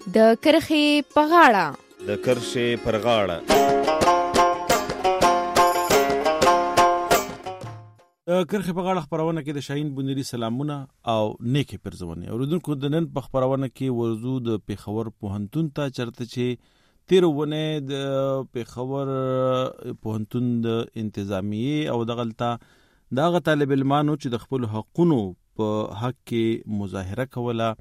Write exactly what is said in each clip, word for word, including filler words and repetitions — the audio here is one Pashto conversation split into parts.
د کرښې په غاړه د کرښې پر غاړه د کرښې په غاړه خبرونه کې د شاهین بونیری سلامونه او نیکه پرزونه اوردونکو د نن په خبرونه کې ورزو د پیښور پوهنتون ته چرته چې تیرونه د پیښور پوهنتون د انتظامیه او د غلطه دغه طالب علمانو چې د خپل حقونو په حق کې مظاهره کوله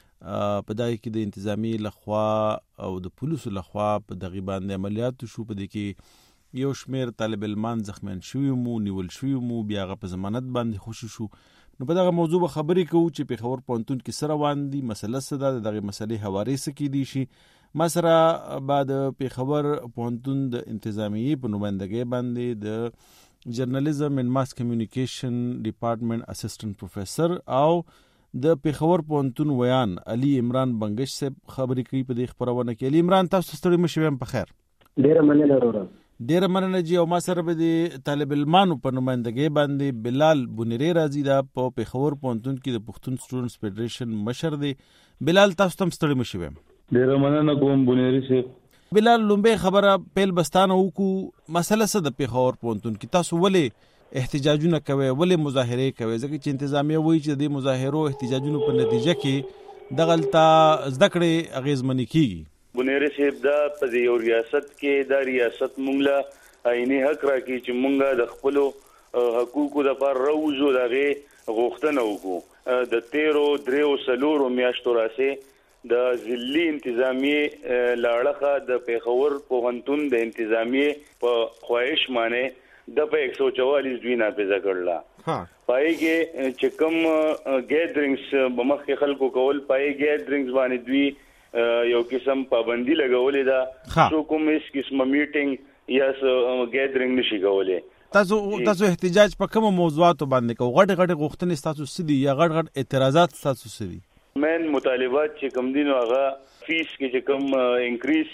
په دای کې د انتظامی لخوا او د پولیسو لخوا په دغه باندې عملیات شو په دې کې یو شمیر طالب علمان زخمیان شوی مو نیول شوی مو بیا غو په ضمانت باندې خوشی شو نو په دغه موضوع خبرې کوو چې پیښور پوهنتون کې سره واندي مسله څه ده دغه مسلې حواله سکی دي شي مسره بعد پیښور پوهنتون د انتظامیه په نمائندګۍ باندې د جرنالیزم اینڈ ماس کمیونیکیشن ډپارټمنټ اسسټنټ پروفیسر او د پیښور پوهنتون ویان علي عمران بنگش صاحب خبرې کوي په دې خبرونه کې. علي عمران تاسو ستړي مشوم په خیر. ډیره مننه وروره. ډیره مننه جی او ما سره به د طالب علمانو په نمائندګۍ باندې بلال بونیری راځي دا په پیښور پوهنتون کې د پښتون سټوډنټس فدریشن مشر دی. بلال تاسو تم ستړي مشوم. ډیره مننه کوم بونیری صاحب. بلال لومبه خبره پیل بستانه وکړو مسله څه د پیښور پوهنتون کې تاسو ولې احتجاجونه کوي ولې مظاهره کوي ځکه چې انتظامیه وایي چې د مظاهرو احتجاجونو په نتیجه کې د غلطه زده کړې اغیزمنې کیږي. بونیری صاحب دا په یو ریاست کې دا ریاست مونږ له عیني حق راکړي چې مونږ د خپل حقوقو لپاره روزو دغه غوښتنه وکړو. د تیرو دریو سلورو میاشتو راځي د ضلعي انتظامیه لاړخه د پیښور پوهنتون د انتظامیه په خواهش باندې د په ایک سو چوالیس دوی نافذ کړل. ها پای کې چې کوم ګیدرینګز بمخ کې خلکو کول پای ګیدرینګز باندې دوی یو قسم پابندي لګولې ده چې کوم هیڅ قسمه میټینګ یا ګیدرینګ نشي کولای. تاسو تاسو احتجاج په کوم موضوعاتو باندې کوو غټ غټ غوښتنې تاسو سدي یا غټ غټ اعتراضات تاسو سدي؟ مین مطالبات چې کوم دینو هغه فیس کې چې کوم انکریز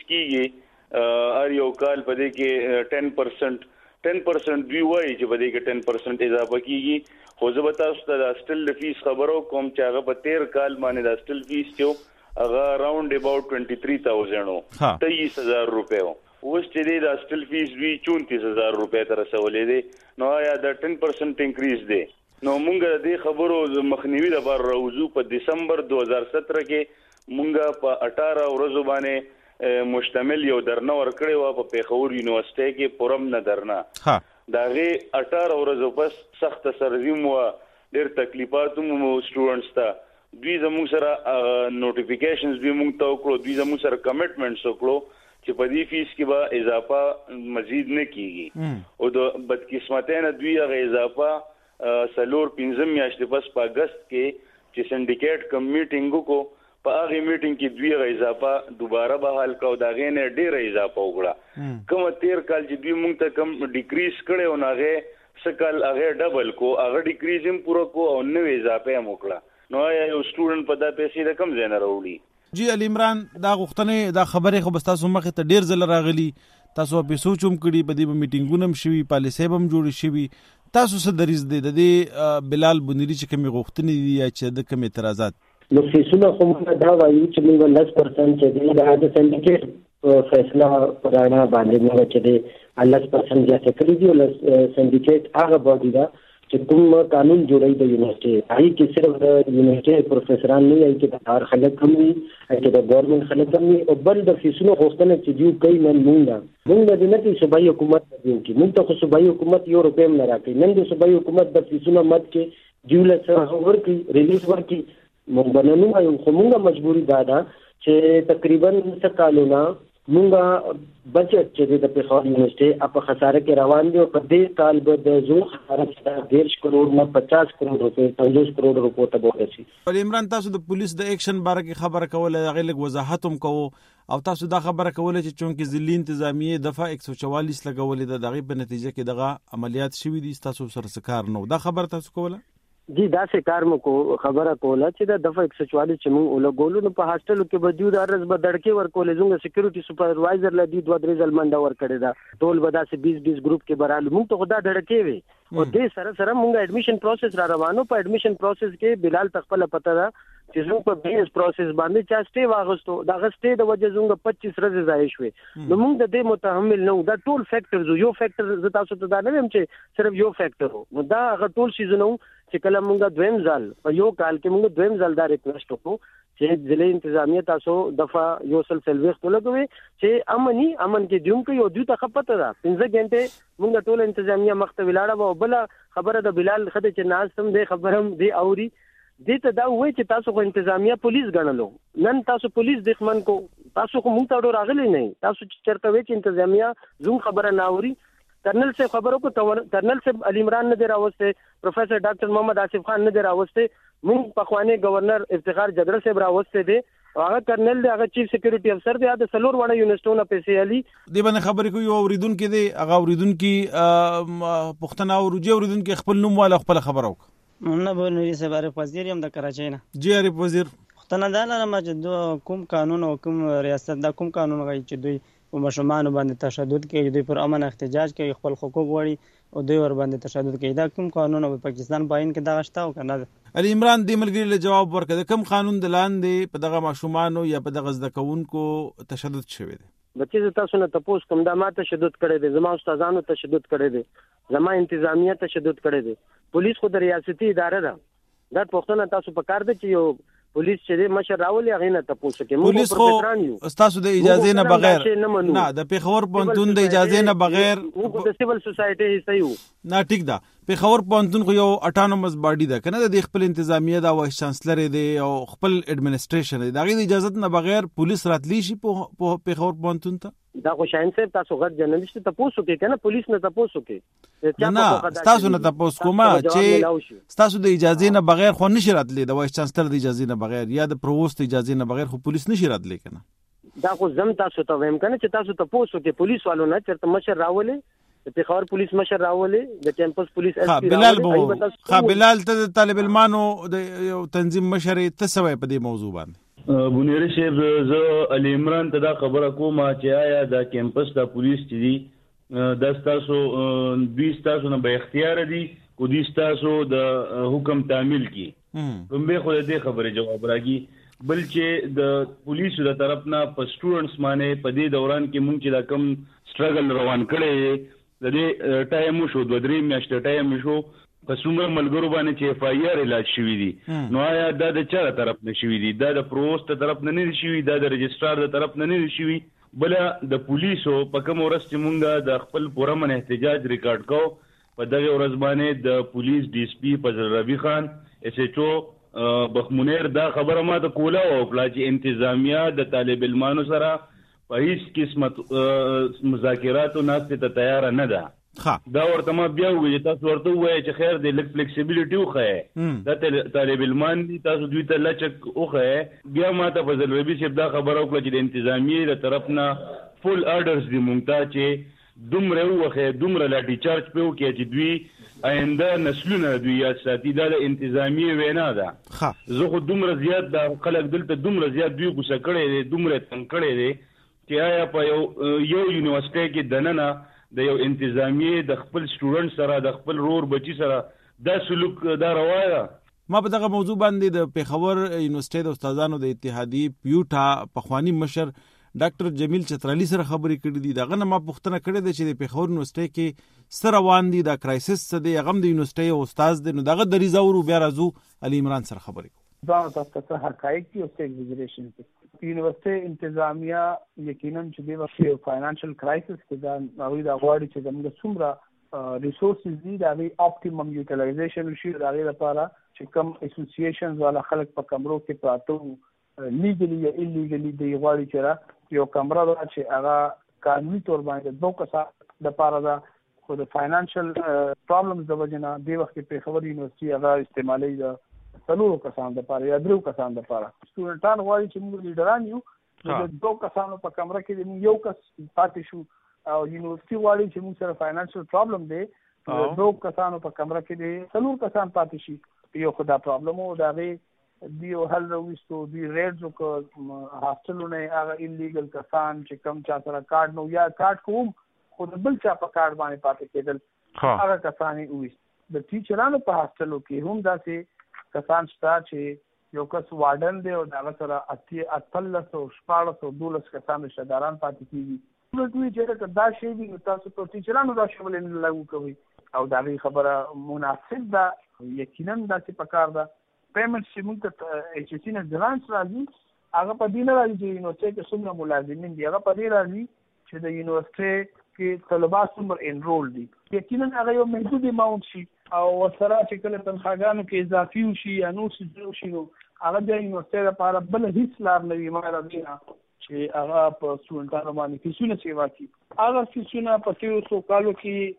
کیږي هر یو کال په دې کې ټین پرسنټ ټین پرسنټ دوی وایي چې په دې کې ټین پرسنټ اضافه کیږي خو زه به تاسو ته د سټل فیس خبرو کوم چې هغه په تیر کال باندې د سټل فیس چې هغه اراوند اباوت تwenty-three thousand او تیئیس ہزار روپے اوس چې د سټل فیس وی چونتیس ہزار روپے تر رسولې دي نو یا د ټین پرسنټ انکریز دی. نو مونږ د خبرو مخنیوي لپاره راوځو په دسمبر دو هزار سترہ کې مونږ په اٹھارہ ورځو باندې مشتمل یو درنه ورکړی و په پیښور یونیورسيټي کې پرم نه درنه. ها داغه اٹھارہ ورځو پس سخت سرزم و ډېر تکلیفات مو سټوډنټس ته دوی زموږ سره نوټیفیکیشنز دوی مونږ ته وکړو دوی زموږ سره کمټمنټس وکړو چې په دې فیس کې به اضافه مزید نه کیږي او د بدقسمتۍ نه دوی هغه اضافه سلور پنځم میاشتې پس په اگست کې چې سندیکیټ کم میټینګ کو په هغه میټینګ کې دوی غو اضافه دوباره بحال کاو دا غي نه ډیره اضافه وکړه. کوم تیر کال چې دوی مونږ ته کم ډیکریز کړي او هغه سکل هغه ډبل کو هغه ډیکریز هم پوره کو او نو اضافه هم وکړه. نو یو سټوډنټ په دا پیسې د کم ځای نه راوړي. جی علي عمران دا غوښتنه دا خبره خو بس تاسو مخه ته ډیر ځل راغلي تاسو په سوچوم کړي په دې میټینګونو هم شوي پالیسي هم جوړ شوي تاسو څه دریز دی د دې بلال بونیری چې کوم غوښتنې دي یا چې د کوم اعتراضات نو فیصله خو موږ دا وایو چې موږ لس پرسنټ چې د د سندیکیټ فیصله پرانا باندې موږ چې د لس پرسنټ زیاته کړی دی او سندیکیټ هغه باندې دا چې کوم قانون جوړای د یونیورسيټي هغه کې صرف د یونیورسيټي پروفیسوران نه یي چې د هر خلک هم وي چې د ګورنمنت خلک هم وي او بل د فیصلو غوښتنه چې دیو کوي نن مونږه مونږ د دې چې صوبایي حکومت دیو کې مونږ ته صوبایي حکومت یو روپیم نه راکړي نن د صوبایي حکومت د فیصلو مت کې دیو له څه ورکړي ریلیز ورکړي مونږ باندې نو یو کومه مجبوری دا ده چې تقریبا څه کالونه مونږه بجټ چې د پیښور یونیورسيټي په خساره کې روان دي او په دې کال به د زو خساره څخه ډیر کروڑ نه پچاس کروڑ روپے پنځوس کروڑ روپے ته ورسي. علي عمران تاسو د پولیس د اکشن باره کې خبره کوله هغه لږ وضاحت هم کوو او تاسو دا خبره کوله چې چونکه ضلعي انتظامیه دفعه ایک سو چوالیس لګولې د دغه په نتیجه کې دغه عملیات شوي دي تاسو سره کار نو دا خبره تاسو کوله جی دا سه کار مو کو خبره کوله چې دا دفعه ایک سو چوالیس چې موږ ولګولو نو په هاستل کې بدیو د ارز به دړکې ورکولې زموږ سکیورټي سپروایزر لدی دوه درې ځل منډه ور کړې دا ټول به دا سه بیس بیس ګروپ کې برالو موږ ته خدا دړکې وي او دې سره سره موږ اډمیشن پروسس را روانو په اډمیشن پروسس کې بلال تخپل پته دا چې زموږ په بیس پروسس باندې چا سټي واغستو دا غسټي د وجه زموږ پچیس ورځې ځای شوې نو موږ د دې متحمل نو دا ټول فیکټرز یو فیکټر ز تاسو ته دا نه ویم چې صرف یو فیکټر نو دا هغه ټول شیزونه چې کله موږ دویم ځل په یو کال کې موږ دویم ځل دا ریکوست وکړو چې ضلع انتظامیه تاسو دفعه یو سل سلويخت لګوي چې امني امن کې دیوم کې یو دوی ته خپته ده پنځه غنټه موږ ټول انتظامیه مخته ولاړه او بل خبره د بلال خدای چې ناز تم دې خبرم دی اوري دې ته دا وایي چې تاسو خو انتظامیه پولیس غنلو نن تاسو پولیس دښمن کو تاسو خو موږ ته ډور راغلي نه تاسو چرته وایي چې انتظامیه زوم خبره نه اوري कर्नल से खबरों को कर्नल से अली इमरान ने दे रावस्ते प्रोफेसर डॉक्टर मोहम्मद आसिफ खान ने दे रावस्ते मुंग पखवाने गवर्नर इफ्तिखार जगड़ से रावस्ते दे هغه کرنل دی هغه چیف سکیورټي افسر دی د سلور وړه یونیورسيټونو پیسې علي دی باندې خبرې کوي اوریدون کې دی هغه اوریدون کې پښتنه او رجه اوریدون کې خپل نوم والا خپل خبرو نه به نوري سره وزیر هم د کراچۍ نه جی عارف وزیر پښتنه دا لرم چې کوم قانون او کوم ریاست دا کوم قانون غوښتي چې دوی په مشمانو باندې تشدد کوي دوی پر امن احتجاج کوي خپل حقوق غواړي او دوی ور باندې تشدد کوي دا کوم قانون په پاکستان باین کې دا غشتا او کنه علي عمران دی ملګری له جواب ورکړه کوم قانون د لاندې په دغه مشمانو یا په دغه زده کوونکو تشدد شوی دی بچی تاسو نه تاسو کوم دا ما تشدد کړی دی زما استادانو تشدد کړی دی زما انتظامیه تشدد کړی دی پولیس خو د ریاستي اداره ده دا پښتون تاسو په کار دی چې یو پولیس چې مشر راولي هغه نه تاسو کې موږ پروفیسوران یو تاسو د اجازه نه بغیر نه د پیښور پونتون د اجازه نه بغیر موږ د سیول سوسایټي حصہ یو نه ټیک ده پیښور پونتون خو یو اټانومس باډي ده کنه د خپل انتظامیه دا وایس چانسلر دی او خپل اډمنستریشن دی دا غي د اجازه نه بغیر پولیس راتلی شي په پیښور پونتون ته دا خو شاین صاحب تاسو غږ جنرالست ته پوسو کې کنه پولیس نه تاسو کې نه تاسو نه تاسو کومه چې تاسو د اجازه نه بغیر خو نشی راتلی د وایس چانسلر د اجازه نه بغیر یا د پرووست اجازه نه بغیر خو پولیس نشی راتلی کنه دا خو زم تاسو ته ویم کنه چې تاسو ته پوسو کې پولیس والو نه چرته مشر راولي د پیښور پولیس مشر راولي د کیمپس پولیس اس پی راولي ها بلال ته طالب علمانو د تنظیم مشر ته سوي په دې موضوع باندې بنيري شیب زه علي عمران ته دا خبره کوم چې آیا د کیمپس د پولیس دي د تاسو دوی تاسو نه به اختیار دي کو دي تاسو د حکم تعمیل کی کوم به خو دې خبره جواب راګي بل چې د پولیسو د طرف نه په سټوډنټس باندې په دې دوران کې مونږ چې دا کم سټرګل روان کړي د دې ټایم شو دوه درې میاشتې ټایم شو په څومره ملګرو باندې چې اف آی آر علاج شوی دي نو آیا دا د چا طرف نه شوی دي دا د پرووست طرف نه نه شوی دا د رجسترار د طرف نه نه شوی بل د پولیسو په کوم ورځ چې مونږه د خپل پرمن احتجاج ریکارډ کو په دغه ورځ باندې د پولیس ډي اس پی فضل ربی خان اس ایچ او بخمنیر دا خبره ما ته کوله او پلا چې انتظامیه د طالب علمانو سره په هیڅ قسمت مذاکرات او ناستې ته تیار نه ده دا ورته ما بیا وایي تاسو ورته وایي چې خیر دې لک فلیکسیبিলিټي وخه دا طالب علمان دي تاسو دوی ته لچک وخه بیا ما ته فضل ربی صاحب دا خبره وکړه چې د انتظامیه له طرف نه فول آرډرز دي مونږ ته چې دومره وخه دومره لاټي چارج په وکړي چې دوی آینده نسلونه دوی یا ساتي دا د انتظامیه وینا ده زه خو دومره زیات دا خلک دلته دومره زیات دوی غوسه کړي دي دومره تنګ کړي دي چې آیا په یو یو یونیورسيټي کې دننه د یو انتظامیه د خپل سټوډنټ سره د خپل رور بچی سره دا سلوک دا روايه ما په دغه موضوع باندې د پیښور یونیورسيټي د استادانو د اتحادیې پیوټا پخوانی مشر ډاکټر جمیل چترالی سره خبرې کړې دي دغه نه ما پوښتنه کړې ده چې د پیښور یونیورسيټي کې سره روان دي د کرایسس څه دی هغه د یونیورسيټي او استاد دی نو دغه د ریزاورو بیا راځو علي عمران سره خبرې دا تاسو ته حقایق دي او ایگزیبیشن یونیورسيټي انتظامیه یقینا چې د وخت فاینانشل کرایسس کې دا نوې دا غواړي چې زموږ څومره ریسورسز دي دا وی اپټیمم یوټیلایزیشن شي دا لپاره چې کوم اسوسییشنز والا خلک په کمرو کې پراته لیګلی یا ایلیګلی دی غواړي چې یو کمره دا چې هغه قانوني تور باندې دوه کسان د پاره دا خو د فاینانشل پرابلمز د وجنه دی وخت په خبر یونیورسيټي هغه استعمالي دا څلورو کسان د پاره یا درو کسان د پاره سټوډنټان غواړي چې موږ لیډران یو د دوه کسانو په کمره کې یو کس پاتې شو او یونیورسيټي غواړي چې موږ سره فاینانشل پرابلم دی دوه کسانو په کمره کې څلور کسان پاتې شي یو خدا پرابلم او دا غي دیو حل رويستو دی ریډز کو هاستلونه هغه انلیګل کسان چې کم چا سره کارت نو یا کارت کوم خو بل چا په کارت باندې پاتې کېدل هغه کسان وي د ټیچرانو په هاستلو کې هم داسې کسان شته چې یو کس وارډن دی او دا سره اتی اتلس او شپاړس او دولس کسان رشتہداران پاتې کیږي نو دوی چې دا شی وي تاسو په ټیچرانو دا شامل نه لاګو کوي او دا خبره مناسب ده یقینا داسې پکار ده پیمنټ چې موږ ته ایچ سی نه ګرانټ راځي هغه په دې نه راځي چې یونیورسيټي کې څومره ملازمین دي هغه په دې راځي چې د یونیورسيټي کې طلبه څومره انرول دي یقینا هغه یو محدود اماونت شي او سره چې کله تنخواګانو کې اضافي وشي یا نور څه وشي نو هغه د یونیورسيټي لپاره بل هیڅ لار نه وي مګر دا چې هغه په سټوډنټانو باندې فیسونه سیوا کوي هغه فیسونه په تیرو څو کالو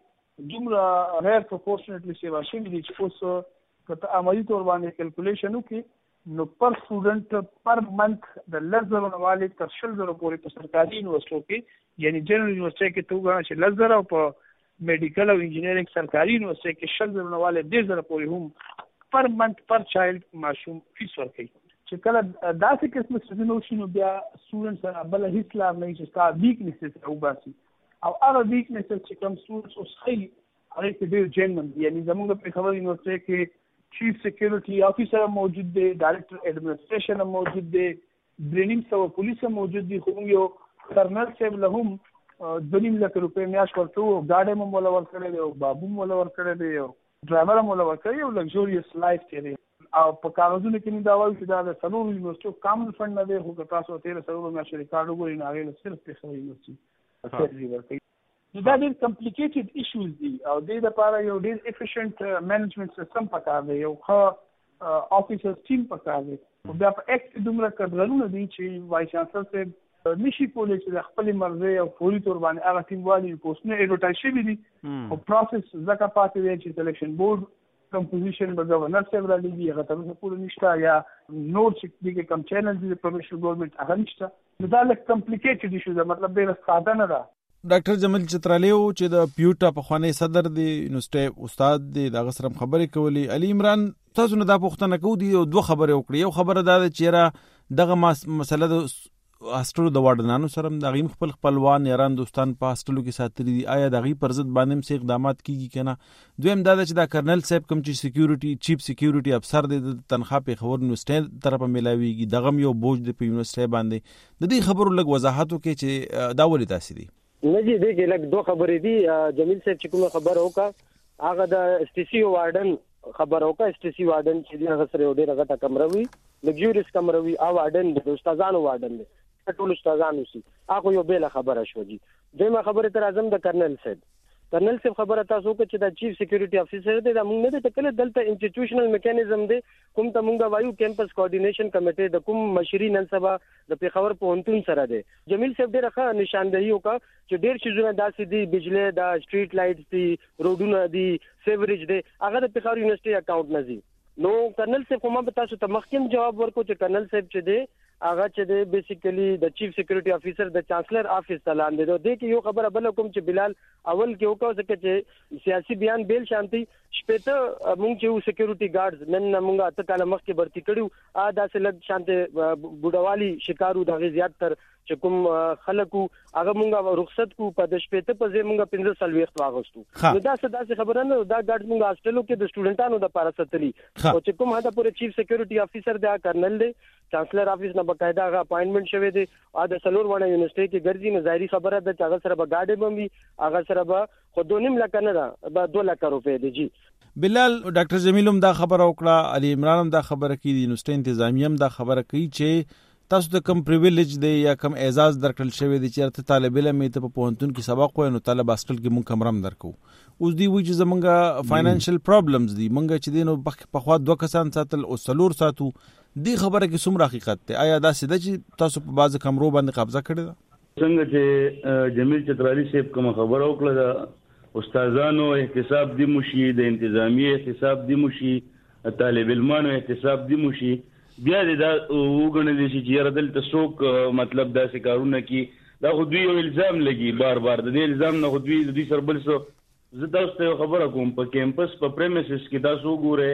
کې دومره غیر پروپورشنټلی سیوا شوي دي چې اوس کته عملی تور باندې کیلکولیشن وکي نو پر سټوډنټ پر منث د لزر والي تر شل زره پورې په سرکاري یونیورسيټو کې یعنی جنرال یونیورسيټي کې تو غواړي چې لزر او په میډیکل او انجینرینګ سرکاري یونیورسيټي کې شل زره والي ډیر زره پورې هم پر منث پر چایلډ ماشوم فیس ورکړي چې کله داسې قسم څه شنو بیا سټوډنټ سره بل هیڅ لار نه چې تا ویکنیسز او باسي او هغه ویکنیسز چې کوم سټوډنټس اوس هي هغه کې ډیر جنن یعنی زموږ په خبر یونیورسيټي کې چیف سیکیورٹی آفیسر موجود دی ډایرکټر ایڈمنسټریشن موجود دی برینینګ سو پولیس موجود دی خو یو کرنل صاحب له هم دنیم لک روپے میاش ورته او گاډي مو ولا ور کړی دی او بابو مو ولا ور کړی دی او ډرایور مو ولا ور کړی او لگژریس لایف تیری او په کاغذونو کې نه دا وایي چې دا د سلور یونیورسيټي کامن فند نه دی خو تاسو تیر سلور میاش ریکارډ وګورئ نه غوښتل صرف په خبري یونیورسيټي اثر ورکړي نو دا ډېر کمپلیکیټډ ایشوز دي او د دې لپاره یو ډېر افیشنٹ منیجمنت سیستم پکار دی یو ښه افیسر ټیم پکار دی او بیا په اکټ دومره کډرونه دي چې وایس چانسلر صاحب نشي کولی چې خپل مرزي او فوري تور باندې هغه ټیم والی پوسټونه ایډورټایز شوي دي او پروسس ځکه پاتې دی چې سلیکشن بورډ کمپوزیشن به گورنر صاحب را لګي هغه تر څو پورې نشته یا نور چې دغه کم چینل دي پروفیشنل ګورنمنت هغه نشته نو دا لکه کمپلیکیټډ ایشو ده مطلب ډېر ساده نه ده ډاکټر جمیل چترالیو چې د پیوټا په خوانی صدر دی یونیورسيټي استاد دی دا غسرم خبرې کولی علي عمران تاسو نه دا پوښتنه کوو دی دوه خبرې وکړي یو خبره دا چې را دغه مسله د هاستلو د واردانو سره د غیم خپل خپلوان یاران دوستان په هاستلو کې ساتري دي آیا د غي پر ضد باندې سي اقدامات کیږي کنه دویم دا چې دا کرنل صاحب کوم چې سکیورټي چیف سکیورټي افسر دی د تنخواه په خبر یونیورسيټي طرفه ملاويږي دغه یو بوج دی په یونیورسيټي باندې د دې خبرو لګ وضاحت وکړي چې دا ولې تاسو دي نه جی دغه لګ دوه خبرې دي جمیل صاحب چې کومه خبر وکړه هغه د اس ټي سی وارډن خبر وکړه اس ټي سی وارډن چې هغه سره ډېر غټه کمروي لګژریس کمروي او وارډن د استادانو وارډن دی ټول استادانو سي هغه یو بل خبره شو دي دغه خبره تر اعظم د کرنل صاحب کرنل صاحب خبره تاسو کې چې د چیف سکیورټي افیسر دی دا موږ نه د کله دلته انسټیټیوشنل میکانیزم دی کوم ته موږ وایو کیمپس کوارډینیشن کمیټه د کوم مشري نن سبا د پیښور پوهنتون سره دی جمیل صاحب ډېر ښه نشاندهي وکړه چې ډېر شیزونه داسې دي بجلی دا سټریټ لایټس دي روډونه دي سیوریج دی هغه د پیښور یونیورسيټي اکاونټ نه دي نو کرنل صاحب کومه به تاسو ته مخکیم جواب ورکو چې کرنل صاحب چې دی هغه چې دی بیسیکلی د چیف سکیورټي افیسر د چانسلر افیس ته لاندې دی د کې یو خبره بل کوم چې بلال اول کې وکړو چې سیاسي بیان بیل شانتي شپته مونږ چې سکیورټي ګارډز نن مونږه اته کاله مخکې برتی کړیو ا داسې لږ شانته بوډوالي شکارو دغه زیات تر چې کوم خلکو هغه مونږه رخصت کو په د شپته په ځای مونږه پنځه سال وخت واغستو نو دا څه داسې خبره نه دا ګارډز مونږه هاستلو کې د سټوډنټانو د لپاره ستلي او چې کوم هدا پورې چیف سکیورټي افیسر دی کرنل دی چانسلر افیس نه بقاعده هغه اپاینټمنٹ شوی دی ا د سلور ونه یونیورسيټي کې ګرځي نه ظاهري خبره ده چې هغه سره به گاډي بموي هغه سره به خودونیم لکه نه ده به دوه لک روپے دی جی بلال ډاکټر جمیلم دا خبره وکړه علي عمران دا خبره کوي د یونیورسيټي انتظامیه دا خبره کوي چې تاسو ته کم پریویلیج دی یا کم اعزاز درکړل شوی دی چې ته طالب علم ته په پوهنتون کې سبق وای نو طالب هاستل کې مونږ کمرم درکو اوس دی وی چې زمونږه فاینانشل پرابلمز دي مونږ چې دینو په خوا دوه کسان ساتل او سلور ساتو دی خبره کې څومره حقیقت دی آیا دا سده چې تاسو په بعض کمرو باندې قبضه کړی ده څنګه چې جمیل چترالی صاحب کوم خبر وکړه دا استادانو احتساب دی مشي د انتظامیه احتساب دی مشي طالب علمانو احتساب دی مشي بیا دا وګڼل شي چې ردل تسوک مطلب دا څه کارونه کی دا خو دوی یو الزام لګي بار بار د دې الزام نه خو دوی د دې سربل سو زه تاسو ته خبره کوم په کیمپس په پریمیسز کې تاسو ګوره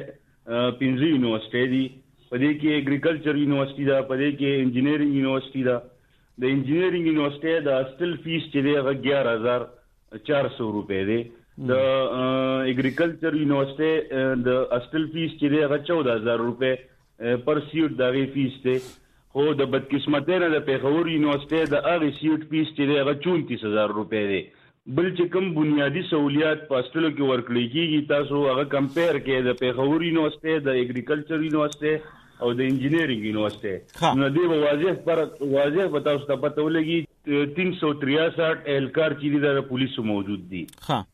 پنځه یونیورسيټي دي. په دې کې اګریکلچر یونیورسيټي ده, په دې کې انجینیرینګ یونیورسيټي ده. د انجینیرینګ یونیورسيټي د اصل فیس چې دی هغه ګیارہ ہزار چار سو روپے دی. د اګریکلچر یونیورسيټي د اصل فیس چې دی هغه چودہ ہزار روپے پر سیټ دا غي فیس دی. خو د بدقسمتۍ نه د پیښور یونیورسيټي د هغه سیټ فیس چې دی هغه چونتیس ہزار روپے دی. بل چې کوم بنیادی سہولیات په اصلو کې ورکړل کیږي تاسو هغه کمپیر کې د پیښور یونیورسيټي د اګریکلچر یونیورسيټي او د انجینیرینګ یونیورسيټي نو دی واضح پر واضح په تاسو ته پته ولګي تین سو تریاسٹھ اهلکار چې د پولیسو موجود دي.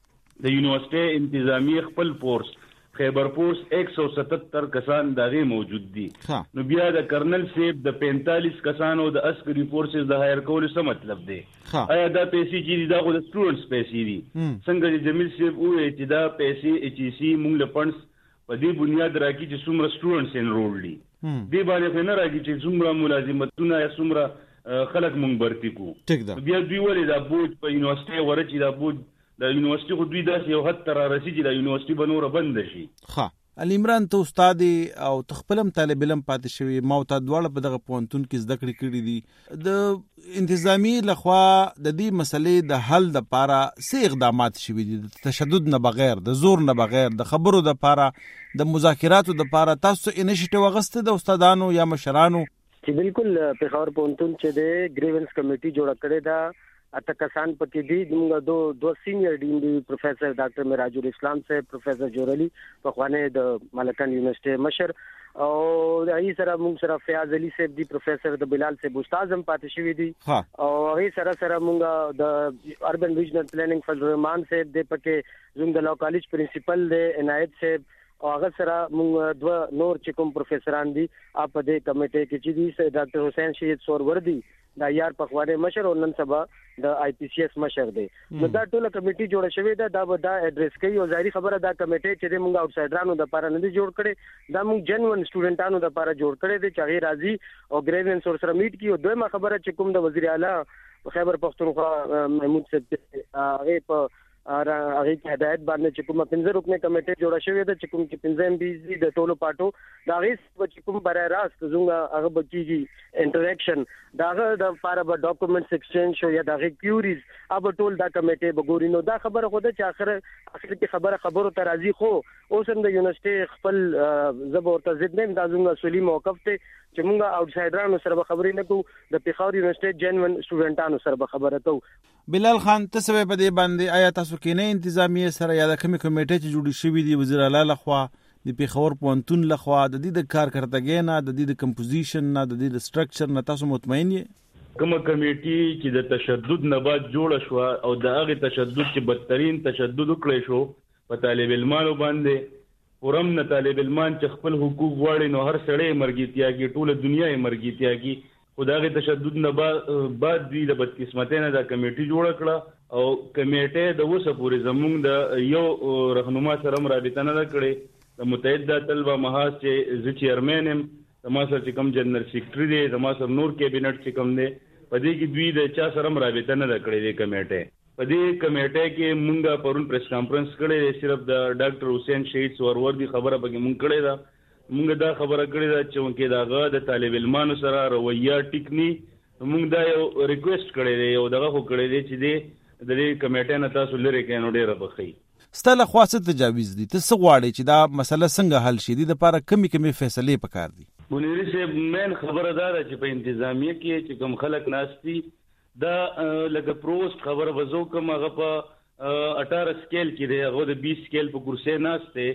د یونیورسيټي انتظامی خپل فورس خیبر فورس ایک سو ستتر کسان داغه موجود دي. نو بیا د کرنل سیب د پینتالیس کسانو د عسکري فورسز د هایر کولو څه مطلب دی؟ آیا دا پیسې چې دا خو د سټوډنټس پیسې دي؟ څنګه چې جمیل سیب وې چې دا پیسې ایچ ای سی مونږ له فندز په دې بنیاد راکې چې څومره سټوډنټس انرول دي دې باندې نه راکې چې څومره ملازمتونه یا څومره خلک مونږ برتی کو. بیا دوی ولې دا بوج په یونیورسيټي ورچې دا بوج د یونیورسيټي خو دوی داسې یو حد تر رسیدي د یونیورسيټي بنور بند شي. ها علي عمران ته استاد او تخپلم طالب علم پاتې شوی ما ته دواړه په دغه پونتون کې زده کړې کړې دي. د انتظامی لخوا د دې مسلې د حل د پاره څه اقدامات شوي دي؟ د تشدد نه بغیر د زور نه بغیر د خبرو د پاره د مذاکراتو د پاره تاسو انیشیټیو غسته د استادانو یا مشرانو؟ چې بالکل پیښور پونتون چې د گریونس کمیټي جوړ کړې ده اته کسان پکې دي. موږ دو دو سینیئر ډین دي پروفیسر ډاکټر مراج الاسلام صاحب, پروفیسر جورلی په خوانه د ملکان یونیورسيټي مشر او ای سره موږ سره فیاض علي صاحب دي پروفیسر د بلال صاحب استاد هم پاتې شوی دي او ای سره سره موږ د اربن ریجنل پلانینګ فضل الرحمن صاحب د پکې زوم د لا کالج پرنسپل د عنایت صاحب او هغه سره موږ دوه نور چې کوم پروفیسوران دي اپ د کمیټې کې چې دي ډاکټر حسین شهید سوروردی دا یار پخوانه مشر او نن سبا د آی پی سی ایس مشر دی. نو دا ټول کمیټي جوړه شوې ده. دا به دا اډریس کوي او ظاهري خبره دا کمیټي چې موږ آوټسایډرانو د لپاره نه دی جوړ کړي, دا موږ جنون سټوډنټانو د لپاره جوړ کړي دي چې هغه راځي او ګریوینس ور سره میټ کی. او دویمه خبره چې کوم د وزیر اعلی خیبر پختونخوا محمود صاحب هغه په هغه کې هدایت باندې چې کومه پنځه رکنه کمیټه جوړه شوې ده چې کوم چې پنځه ام بي د ټولو پاتو دا غي چې کوم برای راست زونګه هغه بچیږي انټریکشن داغه د لپاره به ډاکومېنټس ایکسچینج شو یا دغه کیوریز اب ټول دا کمیټه بګوري. نو دا خبره خو ده چې اخر اخر کې خبره خبرو ته راځي خو اوس هم د یونیورسيټي خپل زبر ته ضد نه دا زونګه سولي موقف ته چې موږ آوټسایډرانو سره خبرې نه کوو, د پیښور یونیورسيټي جنون سټوډنټانو سره خبره کوو. بلال خان تاسو په دې باندې آیا تاسو کې نه انتظامی سره یا د کمی کمیټه چې جوړ شوی دی وزیر اعلی لخوا د پیښور پونتون لخوا د دې د کارکړتګۍ نه د دې د کمپوزیشن نه د دې د سټرکچر نه تاسو مطمئن یې؟ کومه کمیټي چې د تشدد نه بعد جوړ شو او د هغه تشدد چې بدترین تشدد وکړي شو په طالب علمانو باندې ورم نه طالب علمان چې خپل حقوق غواړي نو هر سړی مرګیتیا کې ټوله دنیا یې مرګیتیا کې خدای تشدد نه بعد دی د بدقسمتۍ نه دا کمیټي جوړ کړه او کمیټه د وسه پورې زمونږ د یو رهنما سره رابطه نه کړې. د متحده طلبه محاذ چې ز چیرمن هم د ما سره چې کوم جنرال سیکریټری دی د ما سره نور کابینټ چې کوم دی په دې کې دوی د چا سره رابطه نه کړې د کمیټه. په دې کمیټه کې مونږه پرون پریس کانفرنس کړې صرف د ډاکټر حسین شهید سوروردی خبره پکې مونږ کړې ده. مونږ دا خبره کړې ده چې کې داغه د طالب علمانو سره رویه ټیکنی مونږ دا یو ریکوست کړې دی او دغه خو کړې دی چې د دې کمیټې نه تاسو لری کینو ډیره بخي ستله خاصه تجاویز دي ته سغواړي چې دا مسله څنګه حل شي دي د لپاره کمی کمی فیصله پکار دي. منیری صاحب مین خبره ده چې په انتظامیه کې چې کوم خلک ناشتي دا لکه پروست خبره وزو کوم هغه په اٹھارہ سکیل کې دی هغه د بیس سکیل په کرسي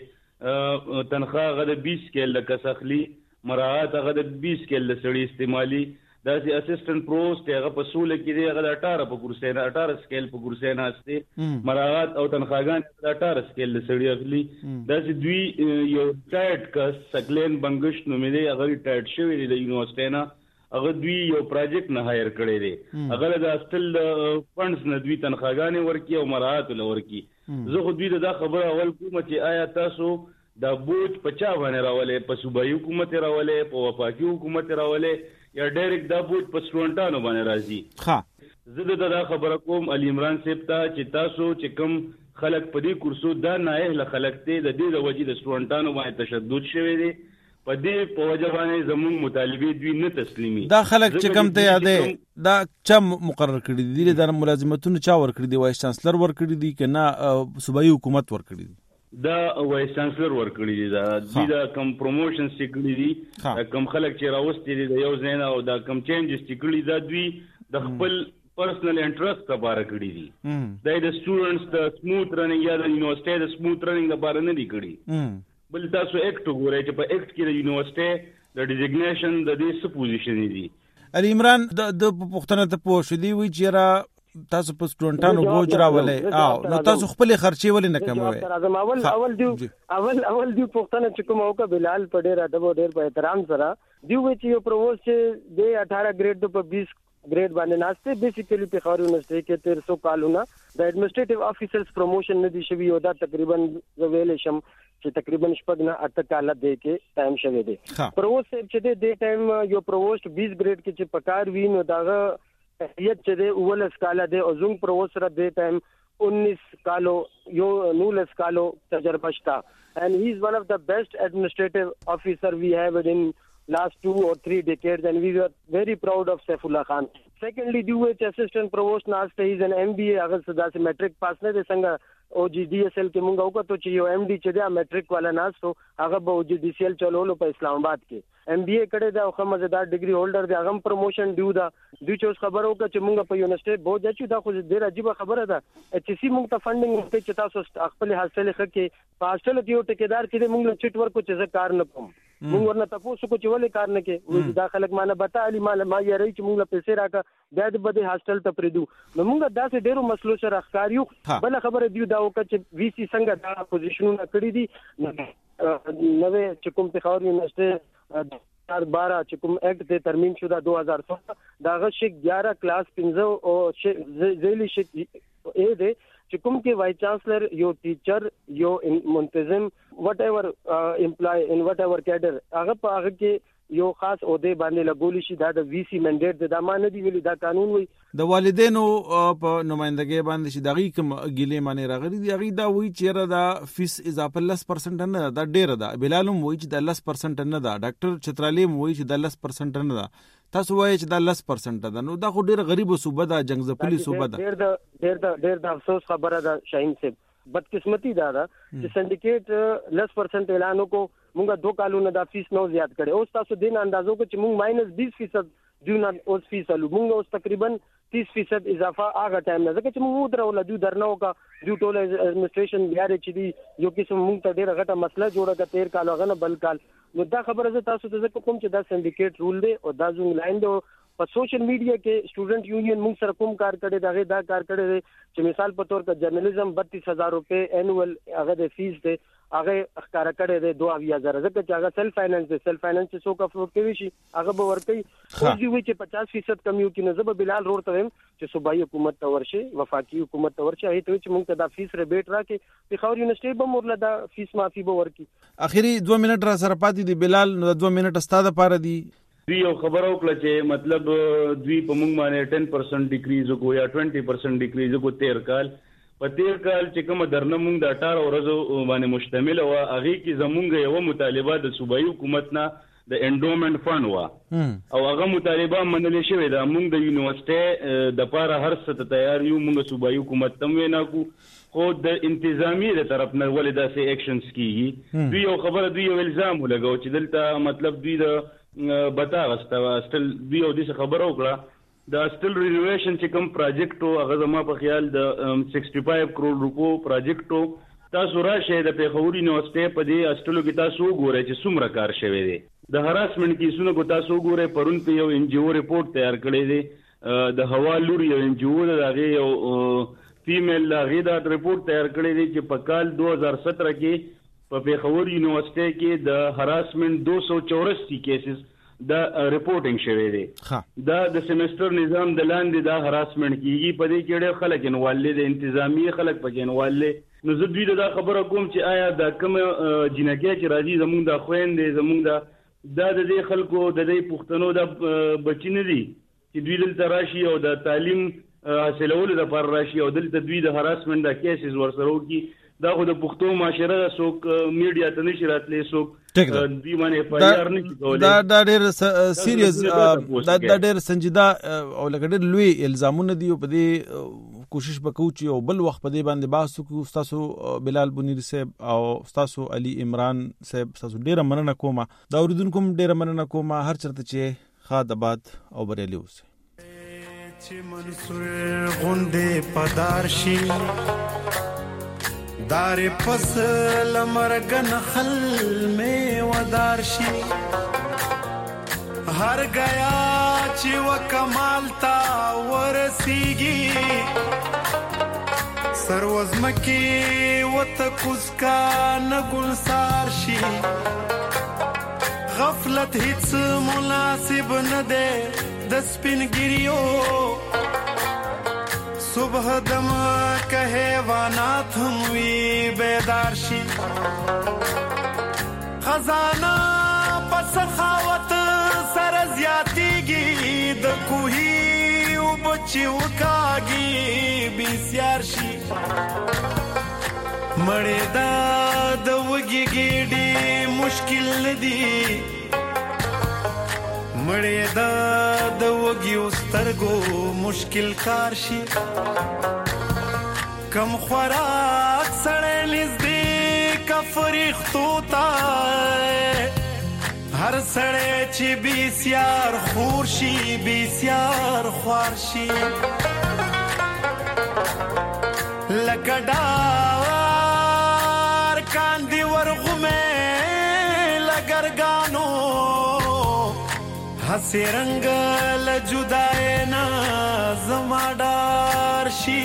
ناشته تنخواه هغه د بیس سکیل لکه سخلی مراعات هغه د بیس سکیل د سړي استعمالي دا سي اسسټنټ پروست هغه په سول کې دی هغه د اٹھارہ په کرسي نه اٹھارہ سکیل په کرسي ناشته مراعات او تنخواهګان د اٹھارہ سکیل د سړي اخلي دا سي دوی یو ټایټ کا سکلین بنگش نومې دی هغه ټایټ شوی دی د یونیورسيټي نه هغه دوی یو پروجیکټ نه هایر کړی دی هغه د اصل فندز نه دوی تنخواهګان ورکی او مراعات لورکی. زه خو دوی دا خبره اول کوم چې آیا تاسو دا بوج پچا باندې راولې په صوبایي حکومت راولې په وفاقي حکومت راولې یا ډایرکټ دا بوج په سټوډنټانو باندې راځي. ها زه دا خبره کوم علي عمران صاحب ته چې تاسو چې کوم خلک په دې کورسو دا نااهله خلک ته د دې د وجې د سټوډنټانو باندې تشدد شوی دی په دې په وجه باندې زموږ مطالبه دوی نه تسلیمي. دا خلک چې کوم ته یادې دا چا مقرر کړی دي د ملازمتونو چا ور کړی دی وایس چانسلر ور کړی دی کنه صوبایي حکومت ور کړی دی؟ دا وایس چانسلر ور کړی دی. دا د دا کم پروموشنز چې کړی دي کم خلک چې راوستي دي د یو ځای نه او دا کم چینجز چې کړی دا دوی د خپل پرسنل انټرست لپاره کړی دي. دا د سټوډنټس د سموث رننګ یا د یونیورسيټي د سموث رننګ لپاره نه دي کړی. بل تاسو اکټ وګورئ چې په اکټ کې د یونیورسيټي د ډیزیګنیشن د دې څه پوزیشن دي. علي عمران د پښتنه ته پوه شو دی وی چې را تاسو په سټوډنټانو بوج راولې او نو تاسو خپل خرچې ولې نه کموي؟ اول اول دیو اول اول دیو پښتنه چې کوم او کا بلال پډیر ادب ډیر په احترام سره دیو چې یو پرووس چې د اٹھارہ گریډ په بیس گریډ باندې ناشته بیسیکلی په خاور یونیورسيټي کې تیر سو کالونه د ایڈمنسټریټیو افیسرز پروموشن نه دي شوی او دا تقریبا ویل شم چې تقریبا شپږ نه اته کال دی کې ټایم شوی دی. پرووس چې د ټایم یو پرووست بیس گریډ کې چې پکار وین او داغه هیت چې د اولس کال دی او زوم پرووس را د ټایم انیس کالو یو نولس کالو تجربه شتا and he is one of the best administrative officer we have in last two or three decades and we were very proud of Saifullah Khan. Secondly, D U H assistant provost naste he is an M B A agar sada se metric pass ne de sanga O G D S L ke munga uka to chi yo M D che da metric wala nas to agar ba O G D C L chalolo pa Islamabad ke M B A kade da kha mazedar degree holder de agam promotion due da du chos khabaro ka che munga pa university bahut jachi da khud der ajiba khabara da H C munga ta funding te che taso khpel hasel khake hostel ke yo tekedar che munga chit work ko che kar na kom مونږ ورنه تاسو کو چې ولې کار نه کې وې دا خلک مانه بتا علي مال ما یې رہی چې مونږ پیسې راکا بیا د بده هاستل ته پریدو نو مونږ داسې ډیرو مسلو سره ښکاریو بل خبره دیو دا وکړه چې وی سي څنګه دا پوزیشنونه کړی دي نوې چې کوم په خاور یونیورسيټي دو ہزار بارہ چې کوم ایکټ ته ترمیم شوه دو ہزار سولہ دا غش گیارہ کلاس پنځه او ذیلی شک اے دے چې کوم کې وای چانسلر یو ټیچر یو منتظم وات ایور امپلای ان وات ایور کیډر هغه په هغه کې یو خاص عہده باندې لګول شي دا د وی سی منډیټ د دمانه دی ویلي دا قانون وي د والدینو په نمائندګۍ باندې شي دغه کوم ګیلې معنی راغلي دی هغه دا وی چې را دا فیس اضافه لس پرسنټ نه دا ډیر ده بلالم وی چې د لس پرسنټ نه ده ډاکټر چترالی وی چې د لس پرسنټ نه ده تاسو وایي چې دا لس پرسنټ ده نو دا خو ډیر غریب صوبه ده جنگزپلی صوبه ده ډیر د ډیر د ډیر د افسوس خبره ده شاهین صاحب بدقسمتی دا ده چې سندیکیټ لس پرسنٹ اعلان کو مونږه دو کالونه دا فیس نو زیات کړي اوس تاسو دین اندازو کو چې مونږ ماینس بیس فیصد دیونه اوس فیس الو مونږ اوس تقریبا تیس فیصد اضافه هغه ټایم نه ځکه چې مونږ درول دیو درنو کا دیو ټول ایڈمنسټریشن بیا چې دی یو قسم مونږ ته ډیره غټه مسله جوړه کا تیر کال غنه بل کال نو دا خبره زه تاسو ته کوم چې دا سندیکیټ رول دی او دا زوم لاین دی په سوشل میډیا کې سټوډنټ یونین موږ سره کوم کار کړي دا دا کار کړي چې مثال په تور کې جرنالیزم بتیس هزار روپے انوال هغه د فیس دی هغه ښکارا کړي دی دوه اویا هزار ځکه چې هغه سیلف فاینانس دی سیلف فاینانس څو کا فلوټ کوي شي هغه به ورکي خو دی وی چې پچاس فیصد کم یو کې نزب بلال روړ ته چې صوبایي حکومت ته ورشي وفاقي حکومت ته ورشي هي ته چې موږ ته دا فیس ریبیټ راکې په خاور یونیورسيټي به مورله دا فیس معافي به ورکي. اخیری دوه منټ را سره پاتې دی بلال نو دوه منټ ستاده پاره دی دوی یو خبرو کړه چې مطلب دوی په موږ باندې ټن پرسنټ ډیکریز کو یا بیس پرسنټ ډیکریز کو تیر کال په تیر کال چې کوم درنه موږ د اٹھارہ ورځو باندې مشتمل و هغه کې زمونږ یو مطالبه د صوبایي حکومت نه د انډومنت فند وا او هغه مطالبه منل شوې ده موږ د یونیورسيټي د پاره هر څه تیار یو موږ صوبایي حکومت تم وینا کو خو د انتظامی له طرف نه ولې داسې اکشنز کیږي دوی یو خبره دوی یو الزام ولګاو چې دلته مطلب دوی د بتا غستا استل دی او د خبرو کړه د استل رینوویشن چې کوم پروجیکټ او هغه زما په خیال د پنځه پنځه کروڑ روپو پروجیکټ تاسو راشه د پیښور یونیورسيټي په دې استلو کې تاسو ګورئ چې څومره کار شوی دی د هراسمنت کیسونو کو تاسو ګورئ پرون په یو ان جی او ریپورت تیار کړی دی د هوا لور یو ان جی او دغه یو فیمیل هغه دا ریپورت تیار کړی دی چې په کال دو هزار سترہ کې په پیښور یونیورسيټي کې د هراسمنت دو سو چوراسی کیسز دا ریپورټینګ شوی دی دا د سیمستر نظام د لاندې دا هراسمنت کیږي په دې کې ډېر خلک انوالي د انتظامی خلک پکې انوالي نو زه دوی دا خبره کوم چې آیا دا کوم جنګي چې راځي زموږ د خويندې زموږ د دا د خلکو د دې پښتنو د بچی نه دي چې دوی دلته راشي او د تعلیم حاصلولو دپاره راشي او دلته دوی د هراسمنټ د کیسز ورسره وکړي. دا خو د پښتو معاشره څوک میډیا ته نشي راتلی، څوک دوی باندې اف آی آر نشي کولی. دا دا ډېر سیریس دا ډېر سنجیده او لکه ډېر لوی الزامونه دي. په دې کوشش وکړو چې یو بل وخت په دې باندې بحث وکړو. ستاسو بلال بنیر صاحب او ستاسو علي عمران صاحب ستاسو ډېره مننه کوم. دا اوریدونکو هم ډېره مننه کوم. هر چېرته چې ښاد آباد او بریالي اوسئ. چې منصور غوندې پدار شي دار پس لمرگن خل میں ودار شی ہر گیا چی و کمال تا ورسیگی سروزمکی و تکوز کا نگل سار شی غفلت ہیچ مناسب ندے دسپن گریو صبح دم که حیوانات هم وی بیدار شي خزانه په سخاوت سره زیاتیږي د کوهي او بچي وکاږي بسیار شي مړې دا د وږي ګېډې مشکل ندي مړې دا د وږي سترګو مشکل کار شي کم خوراک سړی نږدې کا فرښتو ته هر سړی چې بسیار خور شي بسیار خوار شي لکه ډار کاندي ورغمې لګرګانو ہسی رنگ لجدائے نا زمادار شی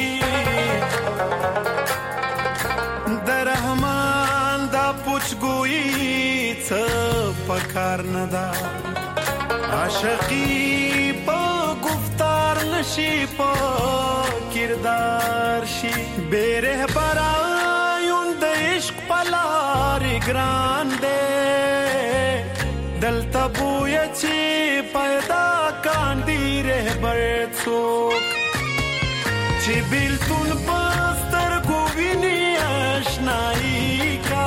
در رحمان دا پوچھ گوئی چھ پکار ندا عاشقی پا گفتار نشی پا کردار شی بے رہبرائیون دا عشق پلاری گران دے دلتا بویا چی پیدا کاندی رہبر څوک چې بیلتون پستر کووینی آشنائی کا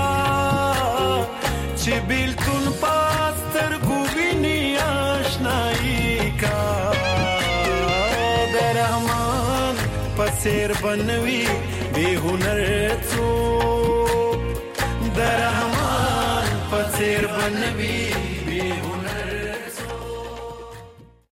چې بیلتون پستر کووینی آشنائی کا د رحمان پسیر بنوی بے ہنر څوک د رحمان پسیر بنوی